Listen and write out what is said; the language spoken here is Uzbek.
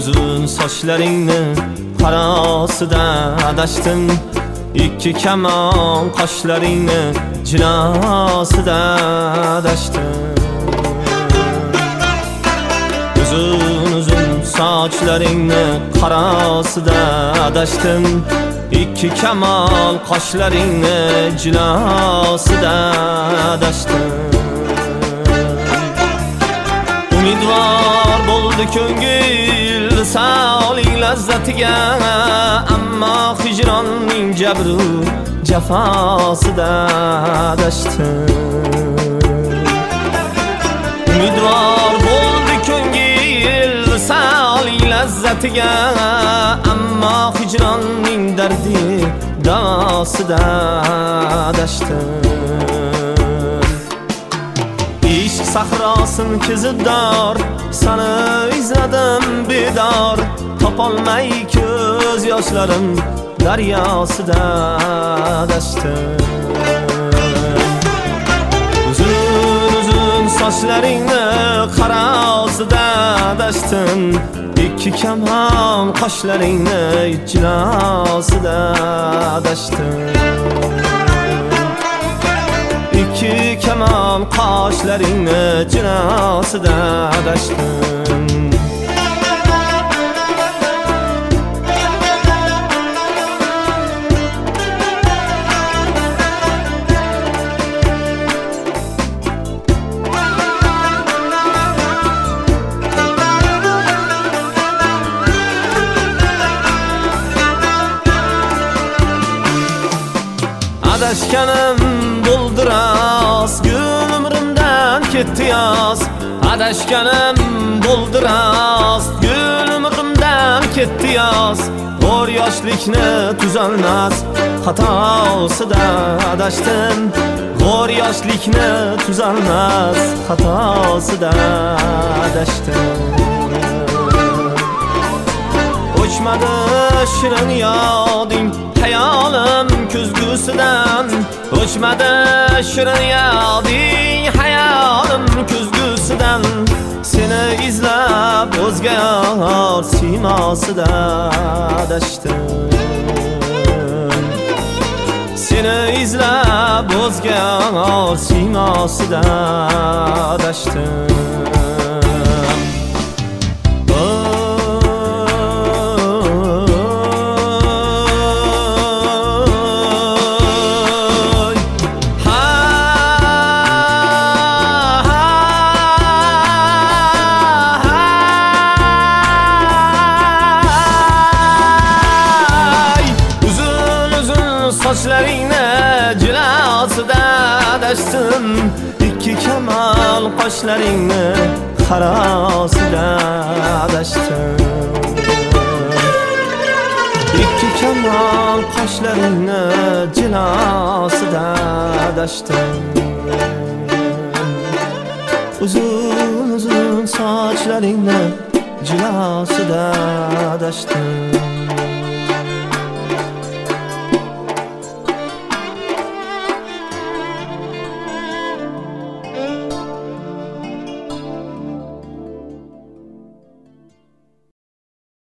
uzun sochlaringni qarosida adashdim. Ikki kamon qoshlaringni jilosida adashdim. Uzun sochlaringni qarosida adashdim. Ikki kamon qoshlaringni jilosida adashdim. Umidvor bo'ldi ko'ngil saoling lazzatiga, ammo hijronning jabru jafosida adashdim. Umidvor bo'ldi ko'ngil saoling lazzatiga, ammo hijronning dardi davosida adashdim. Ishq sahrosin kezibdor, seni izladim bedor, topolmay ko'z yoshlarim daryosida adashdim. Uzun sochlaringni qarosida adashdim. Ikki kamon qoshlaringni jilosida adashdim. Ikki kamon qoshlaringni jilosida adashdim. Adashganim bo'ldi rost, gul umrimdan ketdi yoz. Adashganim bo'ldi rost, gul umrimdan ketdi yoz. G'o'r yoshlikni tuzalmas xatosida adashdim. G'o'r yoshlikni tuzalmas xatosida adashdim. O'chmadi shirin yoding hayolim ko'zgusidan, o'chmadi shirin yoding hayolim ko'zgusidan. Seni izlab o'zga yor siymosida adashdim. Seni izlab o'zga yor siymosida adashdim. Sochlaringni jilosida adashdim. Ikki kamon qoshlaringni qarosida adashdim. Ikki kamon qoshlaringni jilosida adashdim. Uzun sochlaringni jilosida adashdim.